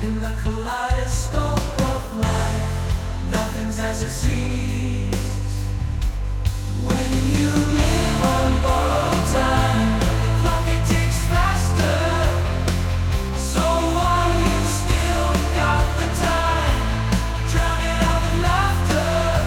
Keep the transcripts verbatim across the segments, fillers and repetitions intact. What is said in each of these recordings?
In the kaleidoscope of life, nothing's as it seems. When you live on borrowed time, the clock it ticks faster. So while you still got the time, drown it out with laughter.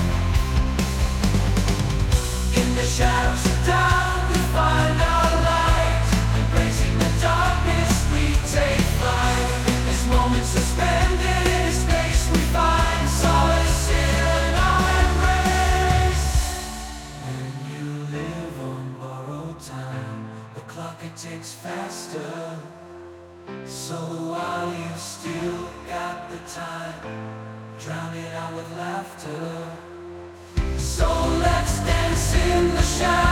In the shadows of doubt, we find our light. Embracing the darkness, we take flight. As moments suspended in space, we find solace in our embrace. When you live on borrowed time, the clock it ticks faster. So while you still got the time, drown it out with laughter. So let's dance in the shadows.